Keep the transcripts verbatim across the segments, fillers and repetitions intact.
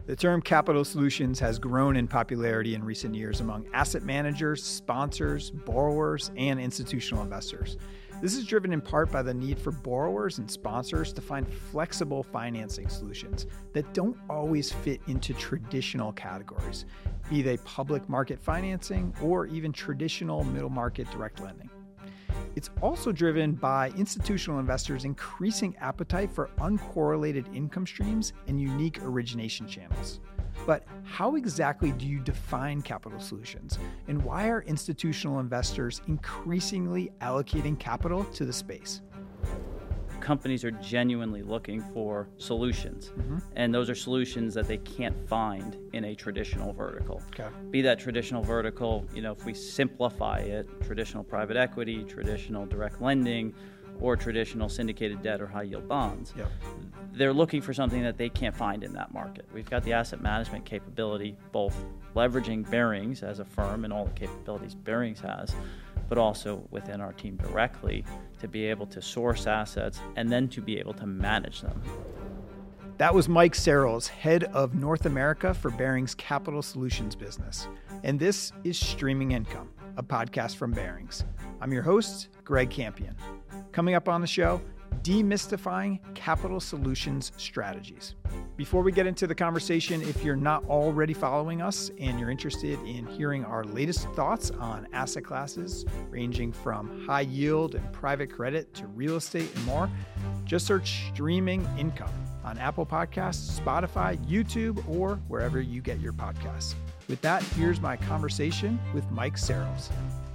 The term capital solutions has grown in popularity in recent years among asset managers, sponsors, borrowers, and institutional investors. This is driven in part by the need for borrowers and sponsors to find flexible financing solutions that don't always fit into traditional categories, be they public market financing or even traditional middle market direct lending. It's also driven by institutional investors' increasing appetite for uncorrelated income streams and unique origination channels. But how exactly do you define capital solutions? And why are institutional investors increasingly allocating capital to the space? Companies are genuinely looking for solutions, mm-hmm. and those are solutions that they can't find in a traditional vertical. Okay. Be that traditional vertical, you know, if we simplify it, traditional private equity, traditional direct lending, or traditional syndicated debt or high yield bonds. Yep. They're looking for something that they can't find in that market. We've got the asset management capability, both leveraging Barings as a firm and all the capabilities Barings has, but also within our team directly to be able to source assets and then to be able to manage them. That was Mike Searles, head of North America for Barings Capital Solutions business. And this is Streaming Income, a podcast from Barings. I'm your host, Greg Campion. Coming up on the show, demystifying capital solutions strategies. Before we get into the conversation, if you're not already following us and you're interested in hearing our latest thoughts on asset classes ranging from high yield and private credit to real estate and more, just search Streaming Income on Apple Podcasts, Spotify, YouTube, or wherever you get your podcasts. With that, here's my conversation with Mike Searles.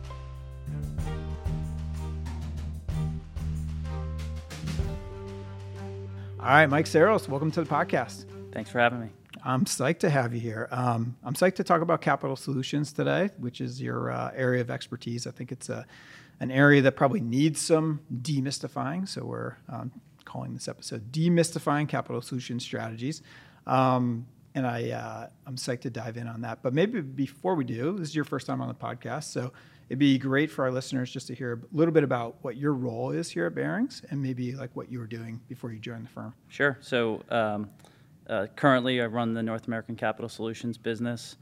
All right, Mike Searles, welcome to the podcast. Thanks for having me. I'm psyched to have you here. Um, I'm psyched to talk about capital solutions today, which is your uh, area of expertise. I think it's a, an area that probably needs some demystifying. So we're um, calling this episode Demystifying Capital Solutions Strategies. Um, and I, uh, I'm psyched to dive in on that. But maybe before we do, this is your first time on the podcast. So it'd be great for our listeners just to hear a little bit about what your role is here at Barings and maybe like what you were doing before you joined the firm. Sure. So um, uh, currently I run the North American Capital Solutions business.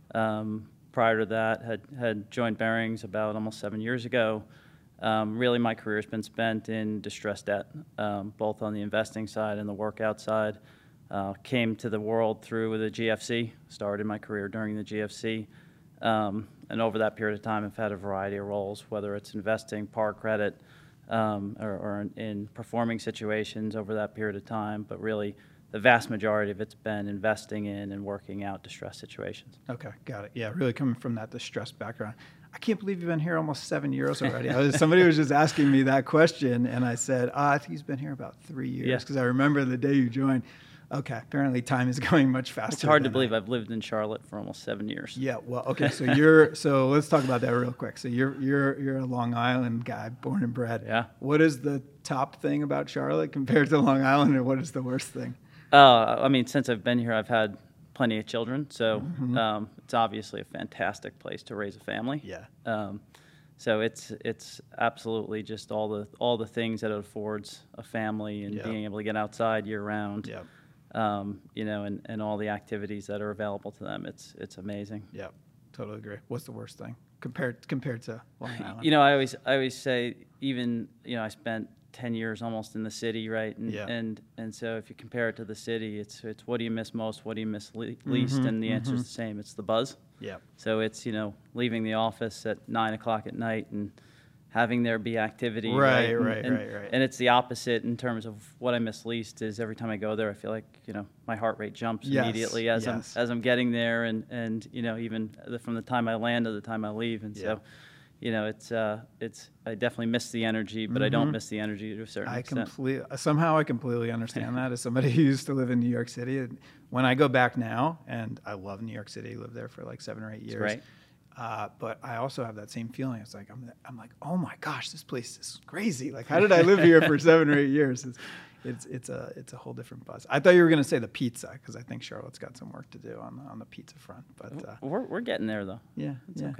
Um, prior to that, had, had joined Barings about almost seven years ago. Um, really, my career has been spent in distressed debt, um, both on the investing side and the workout side. Uh, came to the world through the G F C, started my career during the G F C. Um, and over that period of time, I've had a variety of roles, whether it's investing, par credit, um, or, or in, in performing situations over that period of time. But really, the vast majority of it's been investing in and working out distressed situations. Okay, got it. Yeah, really coming from that distressed background. I can't believe you've been here almost seven years already. I was, somebody was just asking me that question, and I said, oh, I think he's been here about three years because yeah. I remember the day you joined. Okay, apparently time is going much faster. It's hard to I, believe I've lived in Charlotte for almost seven years. Yeah, well, okay, so you're so let's talk about that real quick. So you're you're you're a Long Island guy, born and bred. Yeah. What is the top thing about Charlotte compared to Long Island, and what is the worst thing? Uh, I mean, since I've been here, I've had plenty of children, so mm-hmm. um, it's obviously a fantastic place to raise a family. Yeah. Um, so it's it's absolutely just all the all the things that it affords a family and yep. being able to get outside year round. Yep. Um, you know, and, and all the activities that are available to them. It's it's amazing. Yeah, totally agree. What's the worst thing compared compared to Long Island? You know, I always I always say even you know I spent ten years almost in the city, right? And yeah. and and so if you compare it to the city, it's it's what do you miss most? What do you miss le- least? Mm-hmm, and the answer mm-hmm. is the same. It's the buzz. Yeah. So it's you know leaving the office at nine o'clock at night and having there be activity, right, right, right, and, right, right. And it's the opposite in terms of what I miss least is every time I go there, I feel like you know my heart rate jumps yes, immediately as yes. I'm as I'm getting there, and, and you know even the, from the time I land to the time I leave, and yeah. so you know it's uh it's I definitely miss the energy, but mm-hmm. I don't miss the energy to a certain I extent. Completely somehow I completely understand that as somebody who used to live in New York City. When I go back now, and I love New York City, lived there for like seven or eight years. Right. Uh, but I also have that same feeling. It's like I'm, I'm like, oh my gosh, this place is crazy. Like, how did I live here for seven or eight years? It's, it's, it's a, it's a whole different buzz. I thought you were going to say the pizza because I think Charlotte's got some work to do on the, on the pizza front. But uh, we're we're getting there though. Yeah, it's yeah. okay.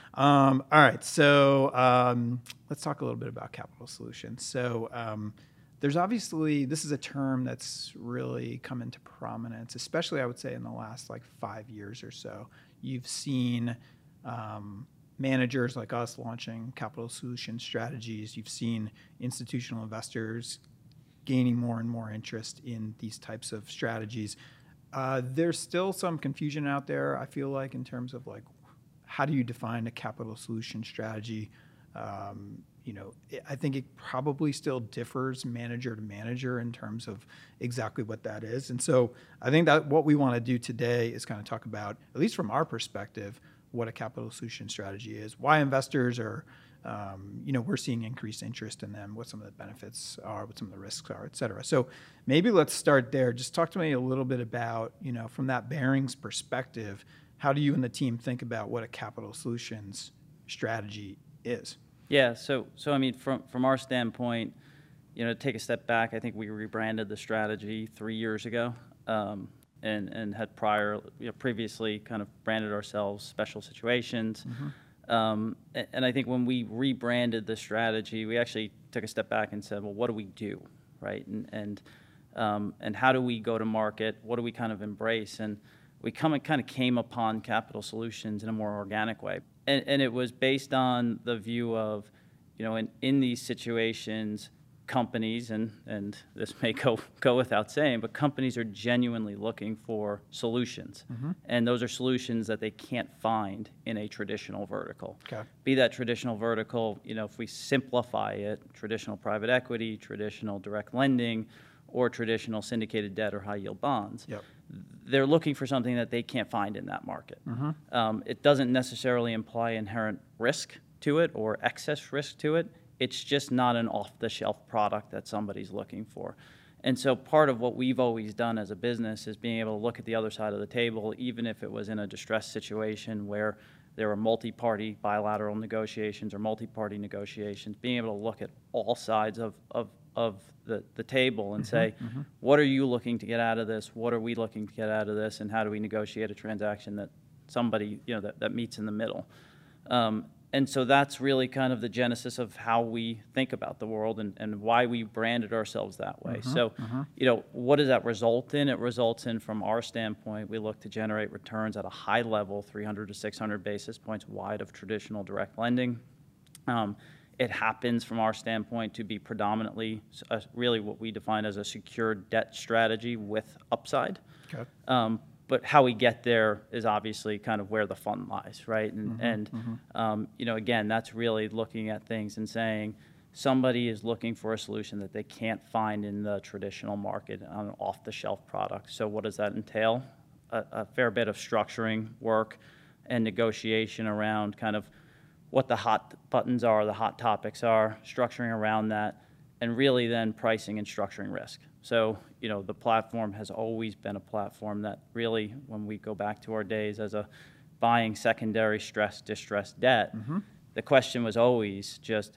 Um, all right, so um, let's talk a little bit about capital solutions. So um, there's obviously, this is a term that's really come into prominence, especially I would say in the last like five years or so. You've seen um, managers like us launching capital solution strategies. You've seen institutional investors gaining more and more interest in these types of strategies. Uh, there's still some confusion out there, I feel like, in terms of like, how do you define a capital solution strategy? Um, you know, I think it probably still differs manager to manager in terms of exactly what that is. And so I think that what we want to do today is kind of talk about, at least from our perspective, what a capital solution strategy is, why investors are, um, you know, we're seeing increased interest in them, what some of the benefits are, what some of the risks are, et cetera. So maybe let's start there. Just talk to me a little bit about, you know, from that Barings perspective, how do you and the team think about what a capital solutions strategy is? Yeah, so so I mean, from from our standpoint, you know, take a step back. I think we rebranded the strategy three years ago, um, and and had prior, you know, previously kind of branded ourselves Special Situations. Mm-hmm. Um, and, and I think when we rebranded the strategy, we actually took a step back and said, well, what do we do, right? And and um, and how do we go to market? What do we kind of embrace? And we come and kind of came upon capital solutions in a more organic way. And, and it was based on the view of, you know, in, in these situations, companies, and, and this may go, go without saying, but companies are genuinely looking for solutions. Mm-hmm. And those are solutions that they can't find in a traditional vertical. Okay. Be that traditional vertical, you know, if we simplify it, traditional private equity, traditional direct lending, or traditional syndicated debt or high yield bonds. Yep. They're looking for something that they can't find in that market. Mm-hmm. Um, it doesn't necessarily imply inherent risk to it or excess risk to it. It's just not an off-the-shelf product that somebody's looking for. And so part of what we've always done as a business is being able to look at the other side of the table, even if it was in a distressed situation where there were multi-party bilateral negotiations or multi-party negotiations, being able to look at all sides of, of, of the, the table and mm-hmm, say, mm-hmm. what are you looking to get out of this? What are we looking to get out of this? And how do we negotiate a transaction that somebody, you know, that, that meets in the middle? Um, and so that's really kind of the genesis of how we think about the world and, and why we branded ourselves that way. Mm-hmm, so, mm-hmm. you know, what does that result in? It results in, from our standpoint, we look to generate returns at a high level, three hundred to six hundred basis points wide of traditional direct lending. Um, It happens, from our standpoint, to be predominantly a, really what we define as a secured debt strategy with upside. Okay. Um, but how we get there is obviously kind of where the fun lies, right? And, mm-hmm, and mm-hmm. Um, you know, again, that's really looking at things and saying somebody is looking for a solution that they can't find in the traditional market on an off-the-shelf product. So what does that entail? A, a fair bit of structuring work and negotiation around kind of what the hot buttons are, the hot topics are, structuring around that, and really then pricing and structuring risk. So, you know, the platform has always been a platform that really, when we go back to our days as a buying secondary stress, distressed debt, mm-hmm. the question was always just,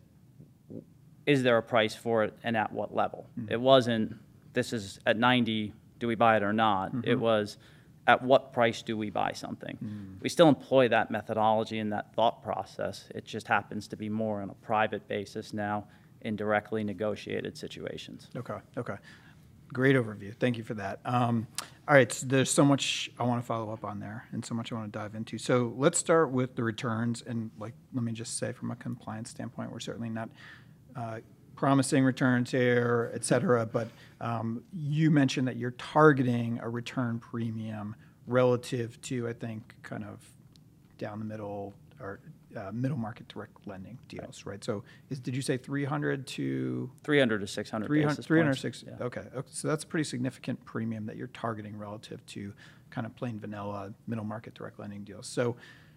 is there a price for it and at what level? Mm-hmm. It wasn't, this is at ninety, do we buy it or not? Mm-hmm. It was, at what price do we buy something? Mm. We still employ that methodology and that thought process. It just happens to be more on a private basis now in directly negotiated situations. Okay, okay. Great overview. Thank you for that. Um, all right, so there's so much I want to follow up on there and so much I want to dive into. So let's start with the returns. And like, let me just say, from a compliance standpoint, we're certainly not uh, promising returns here, et cetera. But um, you mentioned that you're targeting a return premium relative to, I think, kind of down the middle or uh, middle market direct lending deals, right? right? So is, did you say three hundred to? three hundred to six hundred basis three hundred, six hundred, yeah. Okay. okay. So that's a pretty significant premium that you're targeting relative to kind of plain vanilla middle market direct lending deals. So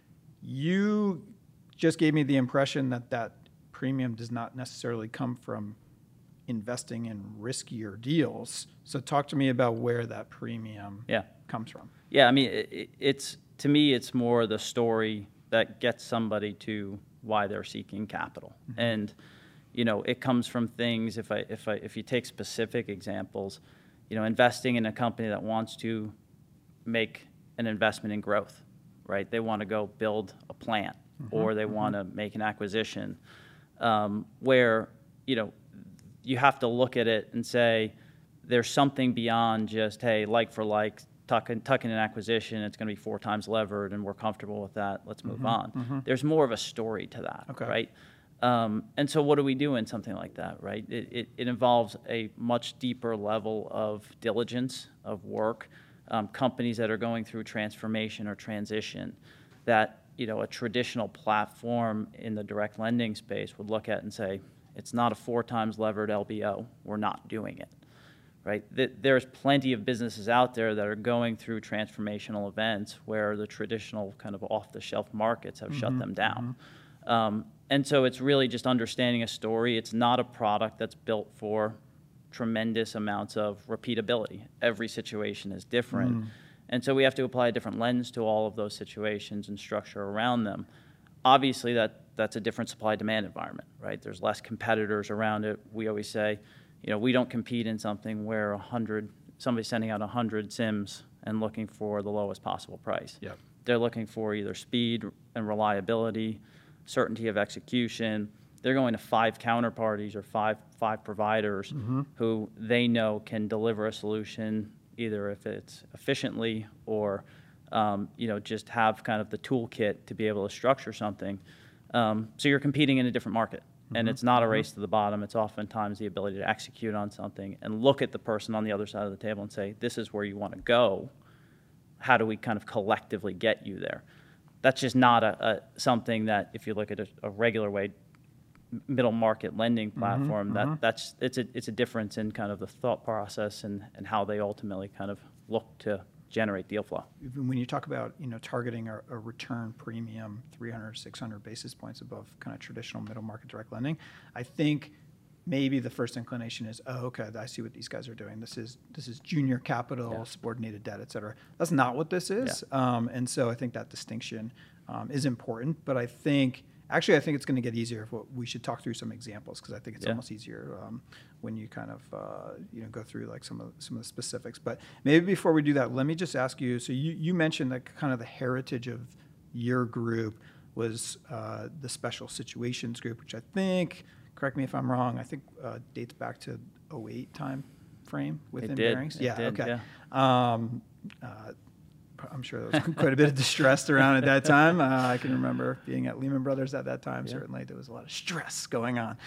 you just gave me the impression that that premium does not necessarily come from investing in riskier deals. So talk to me about where that premium yeah. comes from. Yeah, I mean, it, it's to me, it's more the story that gets somebody to why they're seeking capital. Mm-hmm. And, you know, it comes from things, if I if I if you take specific examples, you know, investing in a company that wants to make an investment in growth, right? They want to go build a plant, mm-hmm. or they mm-hmm. want to make an acquisition. Um, where, you know, you have to look at it and say, there's something beyond just, hey, like for like, tuck-in, tuck-in an acquisition, it's going to be four times levered, and we're comfortable with that, let's move Mm-hmm, on. mm-hmm. There's more of a story to that, Okay. right? Um, and so what do we do in something like that, right? It, it, it involves a much deeper level of diligence, of work, um, companies that are going through transformation or transition that, you know, a traditional platform in the direct lending space would look at and say, it's not a four times levered L B O, we're not doing it. Right? There's plenty of businesses out there that are going through transformational events where the traditional kind of off-the-shelf markets have mm-hmm, shut them down. Mm-hmm. Um, and so it's really just understanding a story. It's not a product that's built for tremendous amounts of repeatability. Every situation is different. Mm. And so we have to apply a different lens to all of those situations and structure around them. Obviously, that, that's a different supply-demand environment, right? There's less competitors around it. We always say, you know, we don't compete in something where a hundred somebody's sending out a hundred SIMs and looking for the lowest possible price. Yep. They're looking for either speed and reliability, certainty of execution. They're going to five counterparties or five five providers mm-hmm. who they know can deliver a solution, either if it's efficiently or um, you know, just have kind of the toolkit to be able to structure something. Um, so you're competing in a different market. And mm-hmm. it's not a race to the bottom. It's oftentimes the ability to execute on something and look at the person on the other side of the table and say, this is where you want to go. How do we kind of collectively get you there? That's just not a, a something that, if you look at a, a regular way, middle market lending platform, mm-hmm. that that's it's a it's a difference in kind of the thought process and, and how they ultimately kind of look to generate deal flow. When you talk about, you know, targeting a, a return premium three hundred, six hundred basis points above kind of traditional middle market direct lending, I think maybe the first inclination is, oh, okay, I see what these guys are doing. This is this is junior capital, yeah. subordinated debt, et cetera. That's not what this is. Yeah. Um, and so I think that distinction um, is important. But I think, actually, I think it's going to get easier if we should talk through some examples, because I think it's yeah. almost easier um, when you kind of uh, you know go through like some of some of the specifics. But maybe before we do that, let me just ask you. So you you mentioned that kind of the heritage of your group was uh, the special situations group, which I think, correct me if I'm wrong, I think uh, dates back to oh eight time frame within it did. Barings. It yeah. Did, okay. Yeah. Um, uh, I'm sure there was quite a bit of distress around at that time. Uh, I can remember being at Lehman Brothers at that time. Yeah. Certainly, there was a lot of stress going on.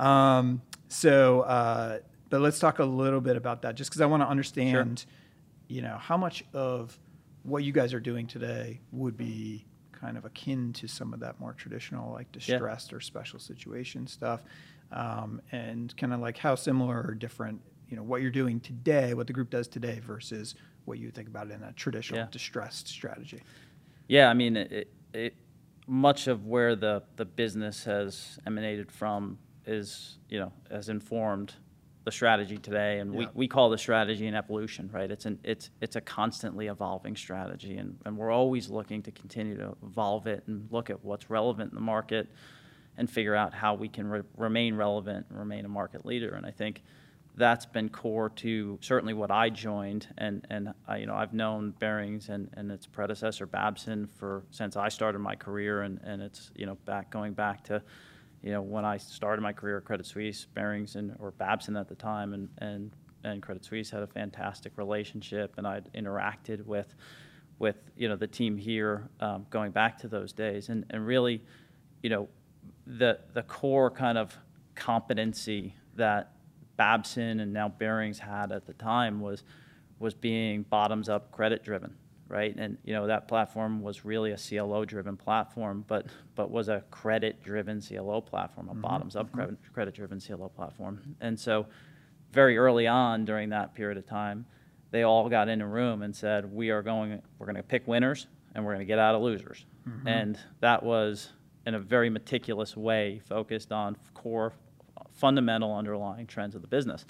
Um, so, uh, but let's talk a little bit about that, just because I want to understand, sure. you know, how much of what you guys are doing today would be kind of akin to some of that more traditional, like distressed yeah. or special situation stuff, um, and kind of like how similar or different, you know, what you're doing today, what the group does today versus what you think about it in a traditional yeah. distressed strategy. Yeah, I mean, it, it, much of where the, the business has emanated from is, you know, has informed the strategy today, and yeah. we, we call the strategy an evolution, right? It's an it's it's a constantly evolving strategy, and, and we're always looking to continue to evolve it and look at what's relevant in the market and figure out how we can re- remain relevant and remain a market leader. And I think that's been core to certainly what I joined, and and I, you know, I've known Barings and, and its predecessor Babson for since I started my career, and, and it's, you know, back going back to, you know, when I started my career at Credit Suisse, Barings and or Babson at the time, and and and Credit Suisse had a fantastic relationship, and I'd interacted with with you know the team here um, going back to those days, and and really, you know, the the core kind of competency that Babson and now Barings had at the time was was being bottoms up credit driven, right? And you know that platform was really a C L O driven platform, but but was a credit driven C L O platform, a mm-hmm. bottoms up mm-hmm. credit driven C L O platform. And so very early on during that period of time, they all got in a room and said, we are going we're going to pick winners and we're going to get out of losers. Mm-hmm. And that was in a very meticulous way focused on core fundamental underlying trends of the business.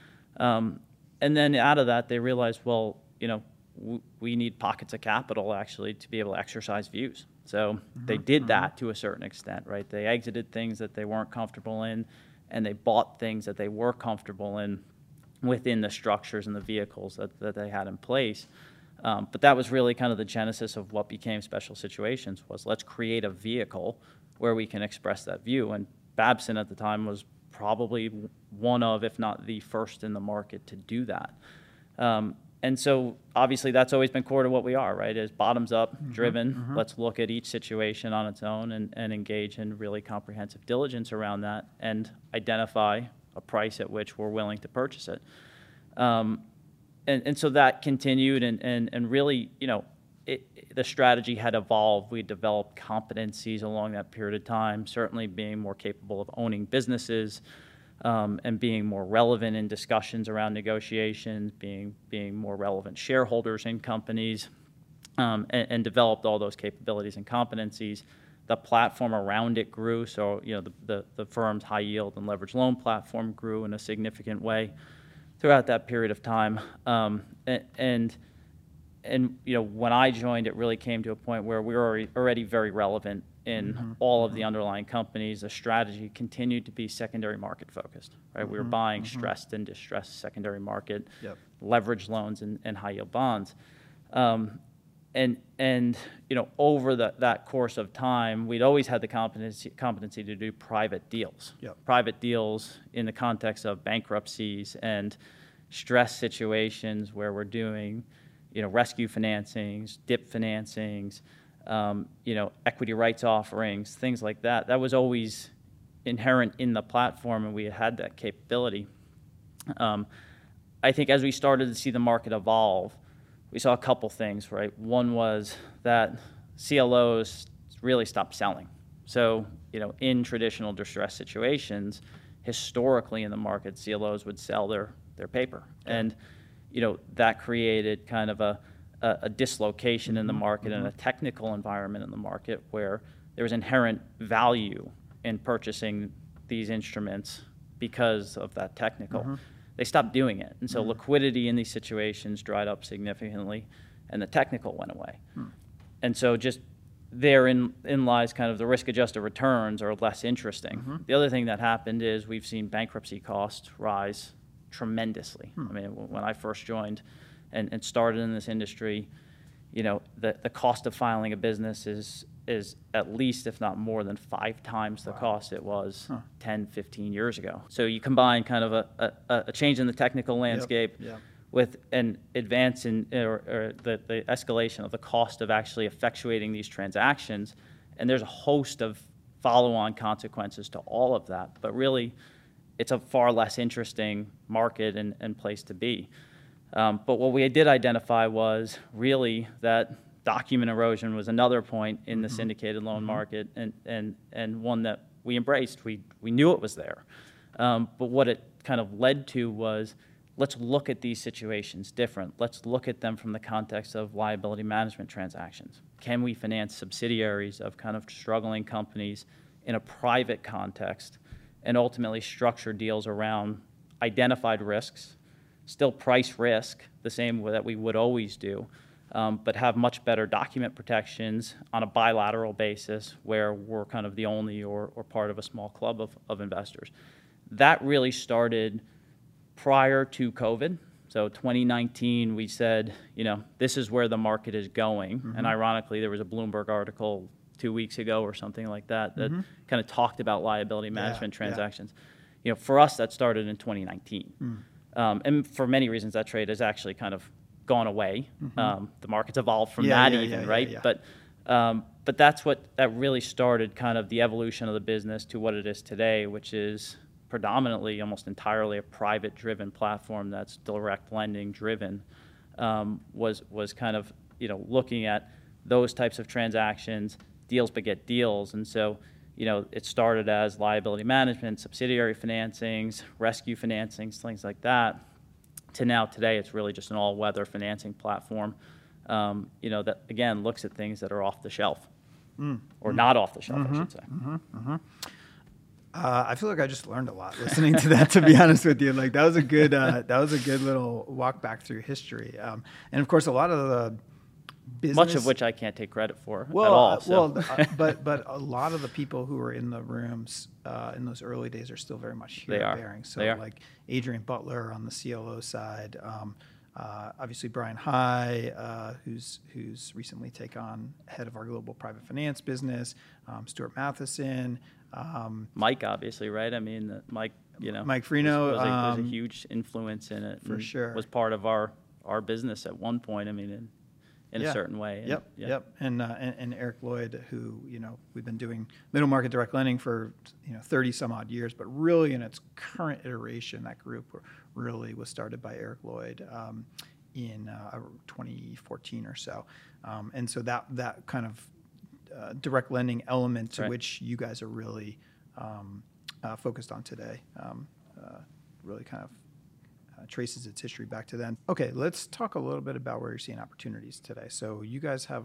Um, and then out of that, they realized, well, you know, w- we need pockets of capital actually to be able to exercise views. So mm-hmm. they did mm-hmm. that to a certain extent, right? They exited things that they weren't comfortable in, and they bought things that they were comfortable in within the structures and the vehicles that, that they had in place. Um, but that was really kind of the genesis of what became Special Situations, was let's create a vehicle where we can express that view. And Babson at the time was probably one of, if not the first in the market to do that. Um, and so obviously that's always been core to what we are, right? Is bottoms up mm-hmm, driven. Mm-hmm. Let's look at each situation on its own and, and engage in really comprehensive diligence around that and identify a price at which we're willing to purchase it. Um, and, and so that continued and, and, and really, you know, it, the strategy had evolved. We developed competencies along that period of time, certainly being more capable of owning businesses, Um, and being more relevant in discussions around negotiations, being being more relevant shareholders in companies, um, and, and developed all those capabilities and competencies. The platform around it grew, so you know the, the, the firm's high yield and leveraged loan platform grew in a significant way throughout that period of time. Um, and, and and you know when I joined, it really came to a point where we were already, already very relevant in mm-hmm. all of the underlying companies. The strategy continued to be secondary market focused, right? Mm-hmm. We were buying mm-hmm. stressed and distressed secondary market, yep. leveraged loans and, and high yield bonds. Um, and, and, you know, over the, that course of time, we'd always had the competency, competency to do private deals. Yep. Private deals in the context of bankruptcies and stress situations where we're doing, you know, rescue financings, D I P financings, Um, you know, equity rights offerings, things like that. That was always inherent in the platform, and we had that capability. Um, I think as we started to see the market evolve, we saw a couple things, right? One was that C L Os really stopped selling. So, you know, in traditional distress situations, historically in the market, C L Os would sell their, their paper. Yeah. And, you know, that created kind of a A, a dislocation in the market mm-hmm. and a technical environment in the market where there was inherent value in purchasing these instruments because of that technical. Mm-hmm. They stopped doing it. And so mm-hmm. liquidity in these situations dried up significantly and the technical went away. Mm. And so just therein in lies kind of the risk-adjusted returns are less interesting. Mm-hmm. The other thing that happened is we've seen bankruptcy costs rise tremendously. Mm. I mean, when I first joined, And, and started in this industry, you know, the, the cost of filing a business is is at least, if not more than five times the wow. cost it was huh. ten, fifteen years ago. So you combine kind of a, a, a change in the technical landscape yep. Yep. with an advance in or, or the, the escalation of the cost of actually effectuating these transactions, and there's a host of follow-on consequences to all of that. But really, it's a far less interesting market and, and place to be. Um, but what we did identify was really that document erosion was another point in the mm-hmm. syndicated loan mm-hmm. market, and, and, and one that we embraced. We, we knew it was there. Um, but what it kind of led to was, let's look at these situations different. Let's look at them from the context of liability management transactions. Can we finance subsidiaries of kind of struggling companies in a private context and ultimately structure deals around identified risks, still price risk the same way that we would always do, um, but have much better document protections on a bilateral basis where we're kind of the only or, or part of a small club of, of investors. That really started prior to COVID. So twenty nineteen, we said, you know, this is where the market is going. Mm-hmm. And ironically, there was a Bloomberg article two weeks ago or something like that that mm-hmm. kind of talked about liability management yeah, transactions. Yeah. You know, for us, that started in twenty nineteen. Mm. Um, and for many reasons, that trade has actually kind of gone away. Mm-hmm. Um, the market's evolved from yeah, that yeah, even, yeah, right? Yeah, yeah. But um, but that's what that really started kind of the evolution of the business to what it is today, which is predominantly, almost entirely, a private-driven platform that's direct lending driven. Um, was was kind of you know looking at those types of transactions, deals beget deals, and so. You know, it started as liability management, subsidiary financings, rescue financings, things like that, to now today it's really just an all-weather financing platform, um, you know, that, again, looks at things that are off the shelf, mm. or mm. not off the shelf, mm-hmm. I should say. Mm-hmm. Mm-hmm. Uh, I feel like I just learned a lot listening to that, to be honest with you. Like, that was a good, uh, that was a good little walk back through history. Um, and, of course, a lot of the business. Much of which I can't take credit for well, at all. So. Well, uh, but but a lot of the people who were in the rooms uh, in those early days are still very much here they at are. Baring. So they are. like Adrian Butler on the C L O side, um, uh, obviously Brian High, uh, who's who's recently taken on head of our global private finance business, um, Stuart Matheson. Um, Mike, obviously, right? I mean, Mike you know, Mike Freno was, was, a, was um, a huge influence in it. for and sure. Was part of our, our business at one point. I mean, in, in yeah. a certain way. And, yep, yeah. yep. And, uh, and and Eric Lloyd, who, you know, we've been doing middle market direct lending for, you know, thirty some odd years, but really in its current iteration, that group really was started by Eric Lloyd um, in uh, twenty fourteen or so. Um, and so that that kind of uh, direct lending element to right. which you guys are really um, uh, focused on today, um, uh, really kind of Uh, traces its history back to then. Okay, let's talk a little bit about where you're seeing opportunities today. So you guys have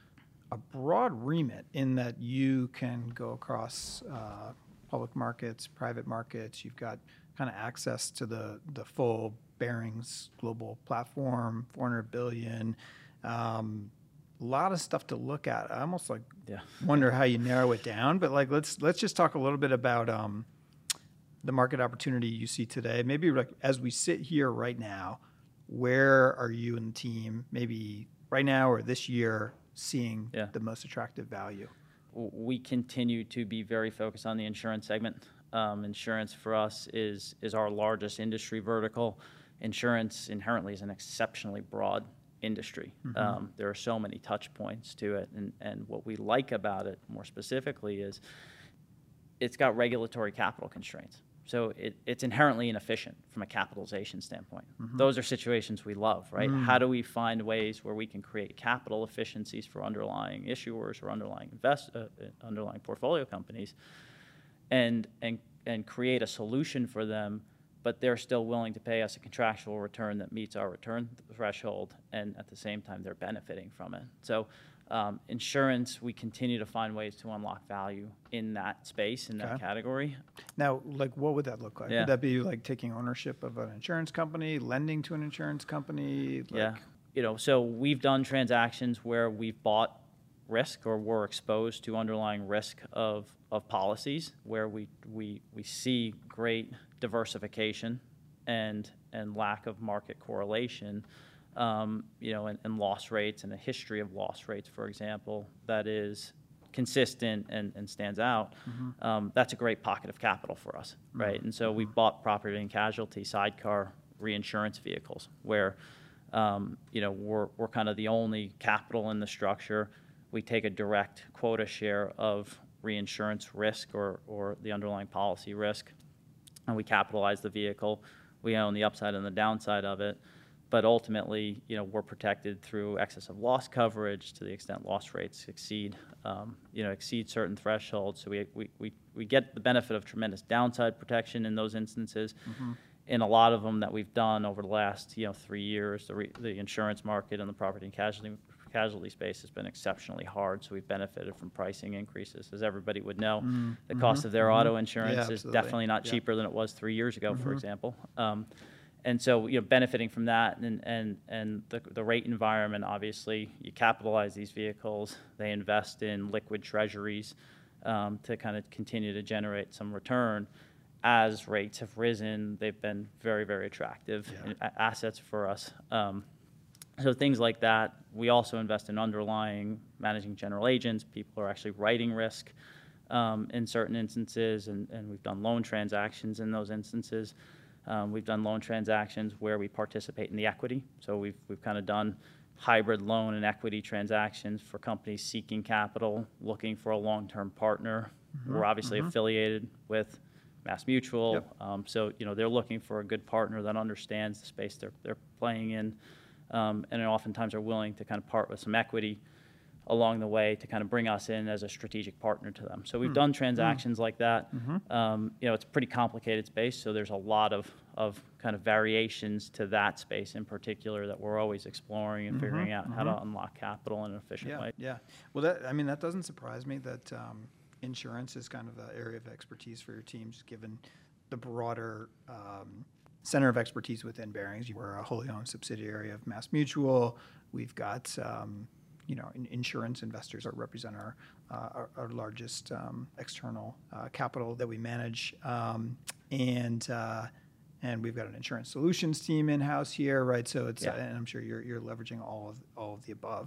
a broad remit in that you can go across uh, public markets, private markets. You've got kind of access to the the full Barings global platform, four hundred billion. Um, a lot of stuff to look at. I almost like yeah. wonder how you narrow it down. But like let's let's just talk a little bit about. Um, the market opportunity you see today, maybe like as we sit here right now, where are you and the team, maybe right now or this year, seeing yeah. the most attractive value? We continue to be very focused on the insurance segment. Um, insurance for us is is our largest industry vertical. Insurance inherently is an exceptionally broad industry. Mm-hmm. Um, there are so many touch points to it, and, and what we like about it more specifically is it's got regulatory capital constraints. So it, it's inherently inefficient from a capitalization standpoint. Mm-hmm. Those are situations we love, right? Mm. How do we find ways where we can create capital efficiencies for underlying issuers or underlying invest, uh, underlying portfolio companies, and and and create a solution for them, but they're still willing to pay us a contractual return that meets our return threshold, and at the same time they're benefiting from it. So. Um, insurance, we continue to find ways to unlock value in that space, in that okay. category. Now, like, what would that look like? Yeah. Would that be like taking ownership of an insurance company, lending to an insurance company? Like... Yeah. You know, so we've done transactions where we've bought risk or were exposed to underlying risk of, of policies where we, we, we see great diversification and, and lack of market correlation. Um, you know, and, and loss rates and a history of loss rates, for example, that is consistent and, and stands out, mm-hmm. um, that's a great pocket of capital for us, right? Mm-hmm. And so we've bought property and casualty sidecar reinsurance vehicles where, um, you know, we're, we're kind of the only capital in the structure. We take a direct quota share of reinsurance risk or, or the underlying policy risk, and we capitalize the vehicle. We own the upside and the downside of it. But ultimately, you know, we're protected through excess of loss coverage to the extent loss rates exceed, um, you know, exceed certain thresholds. So we, we, we, we get the benefit of tremendous downside protection in those instances. Mm-hmm. In a lot of them that we've done over the last, you know, three years, the, re, the insurance market and the property and casualty casualty space has been exceptionally hard. So we've benefited from pricing increases. As everybody would know, mm-hmm. the cost of their mm-hmm. auto insurance yeah, is definitely not yeah. cheaper than it was three years ago, mm-hmm. for example. Um, And so, you know, benefiting from that and, and, and the, the rate environment, obviously, you capitalize these vehicles. They invest in liquid treasuries um, to kind of continue to generate some return. As rates have risen, they've been very, very attractive yeah. assets for us. Um, so things like that. We also invest in underlying managing general agents. People are actually writing risk um, in certain instances, and, and we've done loan transactions in those instances. Um, we've done loan transactions where we participate in the equity. So we've we've kind of done hybrid loan and equity transactions for companies seeking capital, looking for a long-term partner. Mm-hmm. We're obviously mm-hmm. affiliated with MassMutual. Yep. Um, so, you know, they're looking for a good partner that understands the space they're, they're playing in, um, and oftentimes are willing to kind of part with some equity along the way to kind of bring us in as a strategic partner to them. So we've mm. done transactions mm. like that. Mm-hmm. Um, you know, it's a pretty complicated space, so there's a lot of, of kind of variations to that space in particular that we're always exploring and mm-hmm. figuring out mm-hmm. how to unlock capital in an efficient yeah, way. Yeah. Well, that, I mean, that doesn't surprise me that um, insurance is kind of an area of expertise for your teams, given the broader um, center of expertise within Barings. We're a wholly owned subsidiary of MassMutual. We've got um, you know, insurance investors that represent our uh, our, our largest um, external uh, capital that we manage, um, and uh, and we've got an insurance solutions team in house here, right? So it's yeah. uh, and I'm sure you're you're leveraging all of all of the above.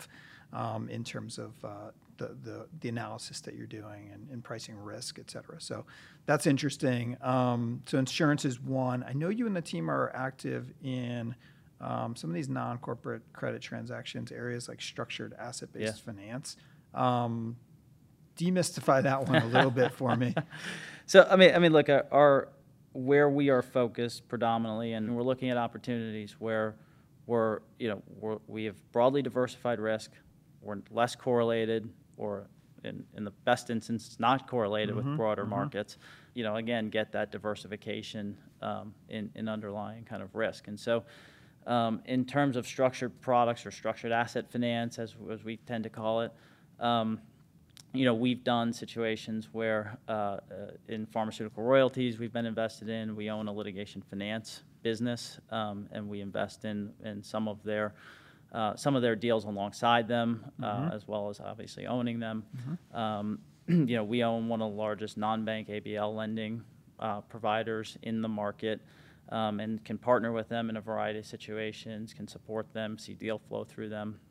um, in terms of uh, the, the the analysis that you're doing and, and pricing risk, et cetera. So that's interesting. Um, so insurance is one. I know you and the team are active in um, some of these non-corporate credit transactions, areas like structured asset-based Yeah. finance. Um, demystify that one a little bit for me. So I mean, I mean, look, our, our where we are focused predominantly, and we're looking at opportunities where we're, you know, we're, we have broadly diversified risk, we're less correlated, or in, in the best instance, not correlated Mm-hmm, with broader mm-hmm. markets. You know, again, get that diversification um, in, in underlying kind of risk. And so, um, in terms of structured products or structured asset finance, as as we tend to call it. Um, You know, we've done situations where uh, uh, in pharmaceutical royalties we've been invested in. We own a litigation finance business, um, and we invest in, in some of their uh, some of their deals alongside them, uh, Mm-hmm. as well as obviously owning them. Mm-hmm. Um, you know, we own one of the largest non-bank A B L lending uh, providers in the market, um, and can partner with them in a variety of situations, can support them, see deal flow through them.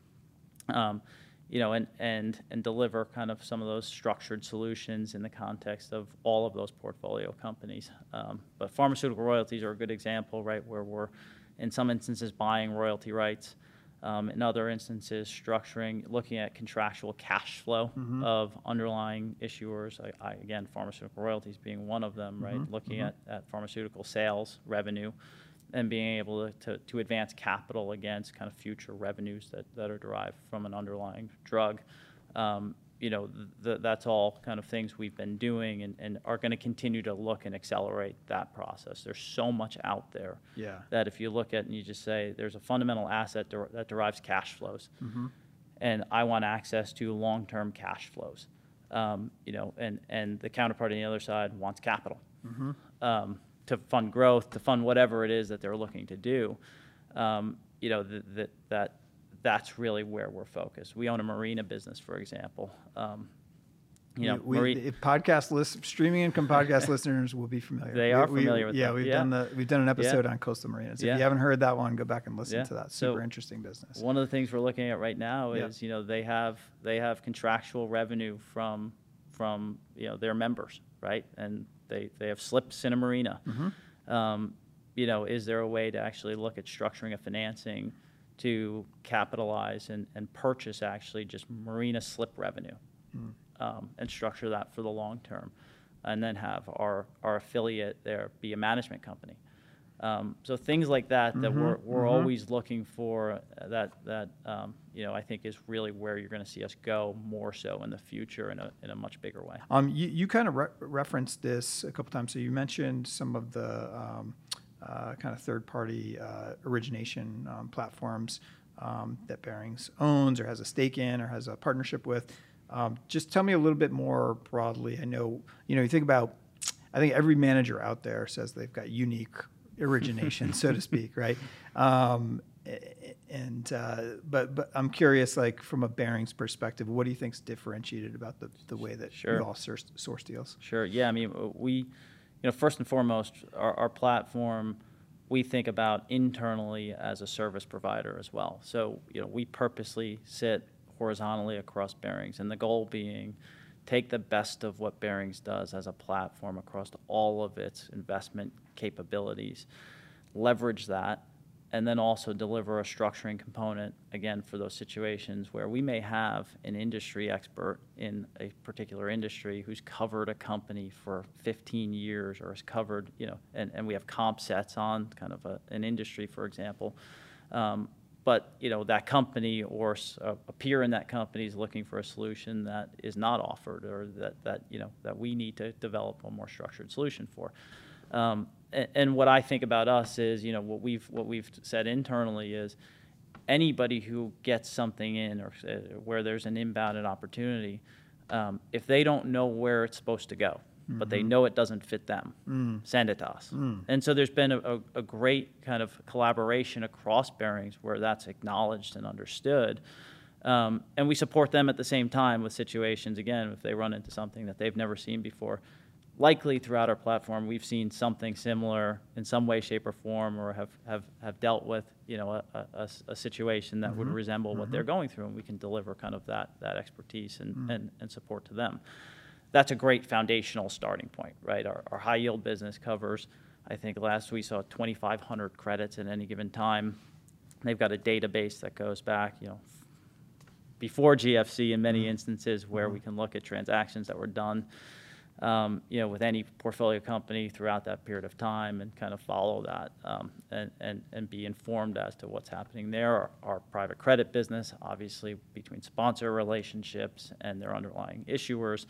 Um, you know, and, and, and deliver kind of some of those structured solutions in the context of all of those portfolio companies. Um, but pharmaceutical royalties are a good example, right, where we're, in some instances, buying royalty rights. Um, in other instances, structuring, looking at contractual cash flow Mm-hmm. of underlying issuers. I, I, again, pharmaceutical royalties being one of them, right, Mm-hmm. looking Mm-hmm. at, at pharmaceutical sales revenue, and being able to, to, to advance capital against kind of future revenues that, that are derived from an underlying drug. Um, you know, th- that's all kind of things we've been doing and, and are going to continue to look and accelerate that process. There's so much out there Yeah. that if you look at and you just say there's a fundamental asset der- that derives cash flows, Mm-hmm. and I want access to long-term cash flows, um, you know, and, and the counterparty on the other side wants capital. Mm-hmm. Um, to fund growth, to fund whatever it is that they're looking to do, um, you know, th- th- that that's really where we're focused. We own a marina business, for example. Um, you know, we, mari- we, if podcast list, streaming income podcast listeners will be familiar. They We- are we- familiar with yeah, that. we've Yeah. done the we've done an episode on coastal marinas. If Yeah. you haven't heard that one, go back and listen Yeah. to that. So Super interesting business. One of the things we're looking at right now Yeah. is, you know, they have they have contractual revenue from from you know their members, right? And they they have slips in a marina. Mm-hmm. Um, you know, is there a way to actually look at structuring a financing to capitalize and, and purchase actually just marina slip revenue, Mm. um, and structure that for the long term, and then have our, our affiliate there be a management company. Um, so things like that that Mhm, we're we're mhm. always looking for, uh, that that um, you know I think is really where you're going to see us go more so in the future in a in a much bigger way. Um, you, you kind of re- referenced this a couple times. So you mentioned some of the um, uh, kind of third-party uh, origination um, platforms um, that Barings owns or has a stake in or has a partnership with. Um, just tell me a little bit more broadly. I know, you know, you think about, I think every manager out there says they've got unique origination, so to speak, right? Um, and uh, but but I'm curious, like from a Barings perspective, what do you think's differentiated about the, the way that Sure. you all source, source deals? Sure. Yeah. I mean, we, you know, first and foremost, our, our platform, we think about internally as a service provider as well. So, you know, we purposely sit horizontally across Barings, and the goal being take the best of what Barings does as a platform across all of its investment capabilities, leverage that, and then also deliver a structuring component, again, for those situations where we may have an industry expert in a particular industry who's covered a company for fifteen years or has covered, you know, and, and we have comp sets on kind of a, an industry, for example. Um, but, you know, that company or a, a peer in that company is looking for a solution that is not offered or that, that, you know, that we need to develop a more structured solution for. Um, and, and what I think about us is, you know, what we've what we've said internally is anybody who gets something in or uh, where there's an inbound opportunity, um, if they don't know where it's supposed to go, mm-hmm. but they know it doesn't fit them, mm. send it to us. Mm. And so there's been a, a, a great kind of collaboration across Barings where that's acknowledged and understood. Um, and we support them at the same time with situations, again, if they run into something that they've never seen before. likely throughout our platform, we've seen something similar in some way, shape, or form, or have, have, have dealt with, you know, a, a, a situation that mm-hmm. would resemble mm-hmm. what they're going through, and we can deliver kind of that, that expertise and, mm. and, and support to them. That's a great foundational starting point, right? Our, our high yield business covers, I think last we saw twenty-five hundred credits at any given time. They've got a database that goes back, you know, before G F C in many mm. instances where mm. we can look at transactions that were done Um, you know, with any portfolio company throughout that period of time and kind of follow that um, and, and, and be informed as to what's happening there. Our, our private credit business, obviously, between sponsor relationships and their underlying issuers,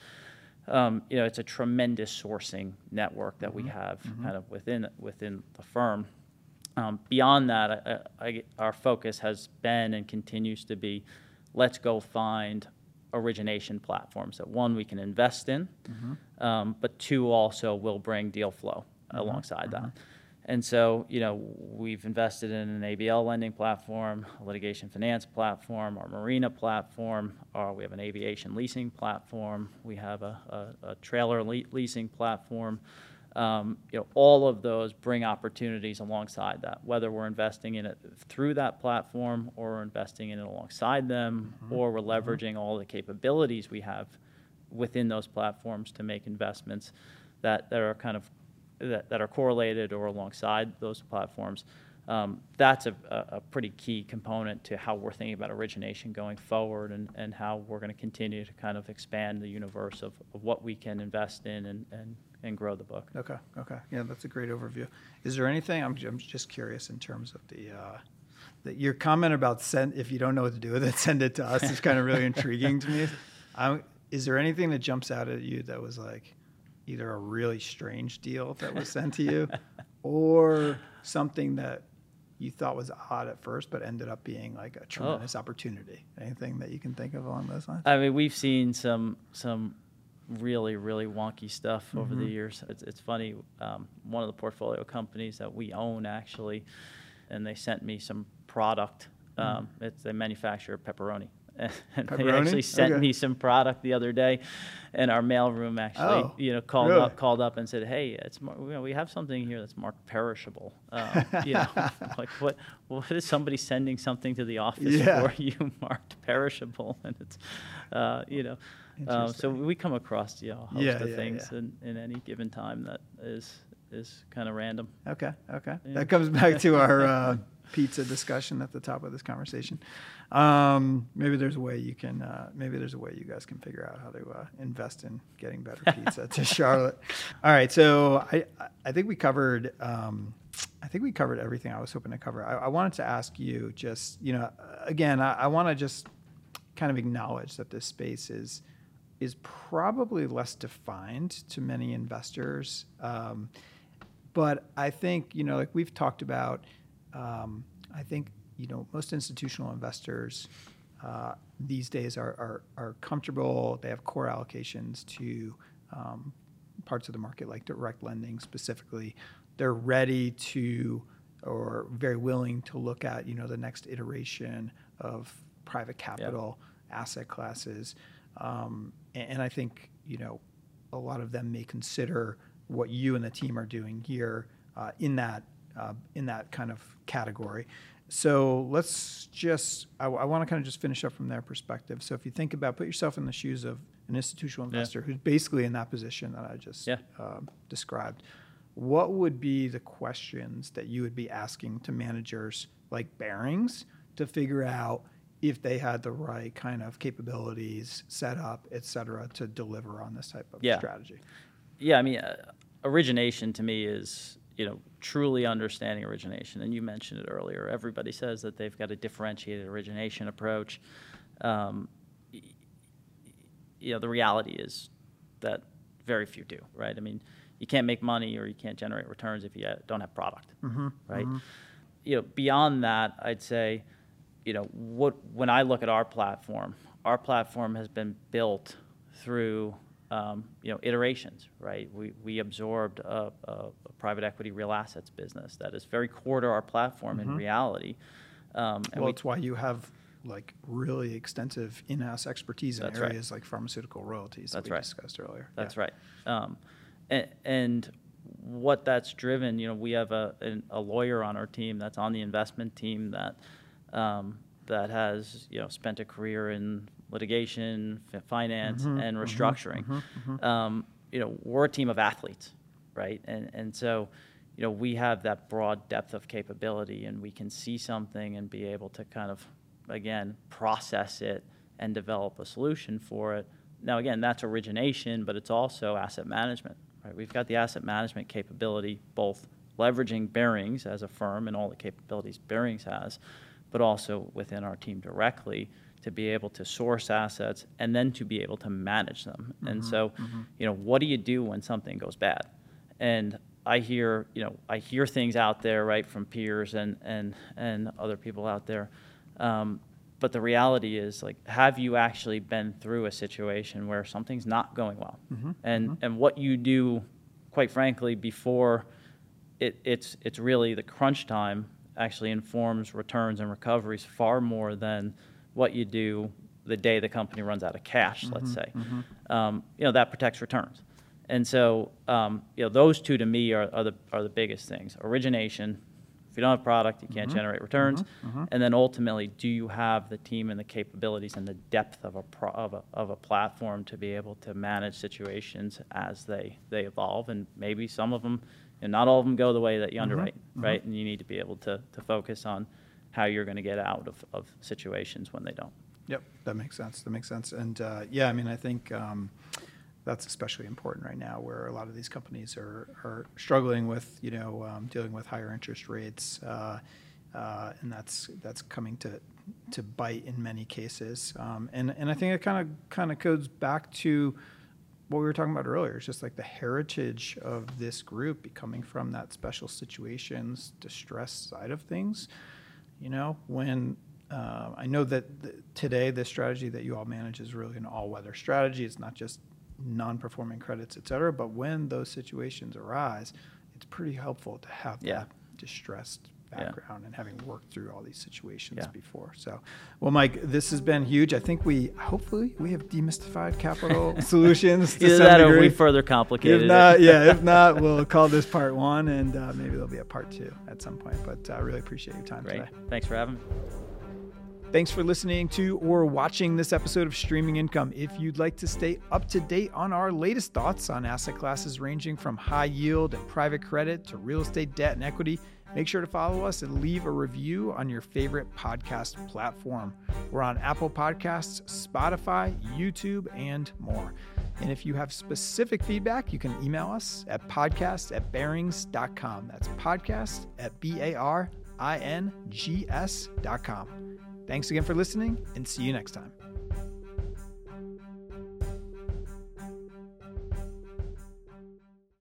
um, you know, it's a tremendous sourcing network that mm-hmm. we have mm-hmm. kind of within within the firm. Um, beyond that, I, I, our focus has been and continues to be, let's go find origination platforms that, one, we can invest in, mm-hmm. um, but two, also will bring deal flow mm-hmm. alongside mm-hmm. that. And so, you know, we've invested in an A B L lending platform, a litigation finance platform, our marina platform, or we have an aviation leasing platform, we have a, a, a trailer le- leasing platform. Um, you know, all of those bring opportunities alongside that, whether we're investing in it through that platform or we're investing in it alongside them, mm-hmm. or we're leveraging mm-hmm. all the capabilities we have within those platforms to make investments that, that are kind of that, that are correlated or alongside those platforms. Um, that's a, a pretty key component to how we're thinking about origination going forward, and, and how we're going to continue to kind of expand the universe of, of what we can invest in and, and and grow the book. Okay, okay. Yeah, that's a great overview. Is there anything, I'm, I'm just curious in terms of the, uh, the, your comment about send, if you don't know what to do with it, send it to us is kind of really intriguing to me. I'm, is there anything that jumps out at you that was like either a really strange deal that was sent to you or something that you thought was odd at first but ended up being like a tremendous oh. opportunity? Anything that you can think of along those lines? I mean, we've seen some some really, really wonky stuff mm-hmm. over the years. It's, it's funny, um, one of the portfolio companies that we own actually, and they sent me some product. Um, mm. it's, they manufacture pepperoni. And pepperoni? They actually sent okay. me some product the other day, and our mailroom actually, oh, you know, called really? up, called up and said, "Hey, it's mar- you know, we have something here that's marked perishable." Um, you know, like what? What is somebody sending something to the office yeah. for you marked perishable? And it's, uh, you know, um, so we come across you know, a host yeah, of yeah, things yeah. in, in any given time that is is kind of random. Okay, okay. Yeah. That comes back to our uh, pizza discussion at the top of this conversation. Um, maybe there's a way you can, uh, maybe there's a way you guys can figure out how to uh, invest in getting better pizza to Charlotte. All right, so I, I think we covered, um, I think we covered everything I was hoping to cover. I, I wanted to ask you just, you know, again, I, I want to just kind of acknowledge that this space is is probably less defined to many investors. Um, but I think, you know, like we've talked about, um, I think, you know, most institutional investors uh, these days are, are are comfortable. They have core allocations to um, parts of the market like direct lending specifically. They're ready to, or very willing to look at, you know, the next iteration of private capital yeah. asset classes. Um, and, and I think, you know, a lot of them may consider what you and the team are doing here uh, in that uh, in that kind of category. So let's just, I, I want to kind of just finish up from their perspective. So if you think about, put yourself in the shoes of an institutional investor yeah. who's basically in that position that I just yeah. uh, described, what would be the questions that you would be asking to managers like Barings to figure out if they had the right kind of capabilities set up, et cetera, to deliver on this type of yeah. strategy? Yeah, I mean, uh, origination to me is, you know, truly understanding origination. And you mentioned it earlier. Everybody says that they've got a differentiated origination approach. Um, y- you know, the reality is that very few do, right? I mean, you can't make money or you can't generate returns if you don't have product, mm-hmm. right? Mm-hmm. You know, beyond that, I'd say, you know, what when I look at our platform, our platform has been built through, um, you know, iterations, right? We we absorbed a, a, a private equity real assets business that is very core to our platform mm-hmm. in reality. Um, and well, we, it's why you have like really extensive in-house expertise in That's areas right. like pharmaceutical royalties That's that we right. discussed earlier. That's yeah. right. Um, and, and what that's driven, you know, we have a, a lawyer on our team that's on the investment team that um, that has, you know, spent a career in litigation, f- finance, Mm-hmm, and restructuring. Mm-hmm, mm-hmm. Um, you know, we're a team of athletes, right? And and so, you know, we have that broad depth of capability, and we can see something and be able to kind of, again, process it and develop a solution for it. Now, again, that's origination, but it's also asset management, right? We've got the asset management capability, both leveraging Barings as a firm and all the capabilities Barings has, but also within our team directly to be able to source assets and then to be able to manage them. Mm-hmm, and so, mm-hmm. you know, what do you do when something goes bad? And I hear, you know, I hear things out there, right, from peers and and and other people out there. Um, but the reality is, like, have you actually been through a situation where something's not going well? Mm-hmm, and mm-hmm. and what you do, quite frankly, before it, it's it's really the crunch time actually informs returns and recoveries far more than what you do the day the company runs out of cash, mm-hmm, let's say. Mm-hmm. Um, you know, that protects returns. And so, um, you know, those two to me are, are the are the biggest things. Origination. If you don't have product, you can't mm-hmm. generate returns. Mm-hmm. Mm-hmm. And then ultimately, do you have the team and the capabilities and the depth of a pro, of a of a platform to be able to manage situations as they they evolve? And maybe some of them, and not all of them, go the way that you underwrite, mm-hmm. right? And you need to be able to to focus on how you're going to get out of, of situations when they don't. Yep, that makes sense. That makes sense. And uh, yeah, I mean, I think um, that's especially important right now, where a lot of these companies are, are struggling with, you know, um, dealing with higher interest rates, uh, uh, and that's that's coming to to bite in many cases. Um, and and I think it kind of kind of goes back to what we were talking about earlier. It's just like the heritage of this group coming from that special situations, distress side of things. You know, when uh, I know that the, today the strategy that you all manage is really an all-weather strategy. It's not just non-performing credits, et cetera. But when those situations arise, it's pretty helpful to have yeah. that distressed background yeah. and having worked through all these situations yeah. before. So, well, Mike, this has been huge. I think we, hopefully, we have demystified capital solutions. To Either some that degree. or we further complicated if not, it. yeah, if not, we'll call this part one, and uh, maybe there'll be a part two at some point. But I uh, really appreciate your time Great. today. Thanks for having me. Thanks for listening to or watching this episode of Streaming Income. If you'd like to stay up to date on our latest thoughts on asset classes ranging from high yield and private credit to real estate debt and equity, make sure to follow us and leave a review on your favorite podcast platform. We're on Apple Podcasts, Spotify, YouTube, and more. And if you have specific feedback, you can email us at podcast at barings dot com. That's podcast at B A R I N G S dot com. Thanks again for listening, and see you next time.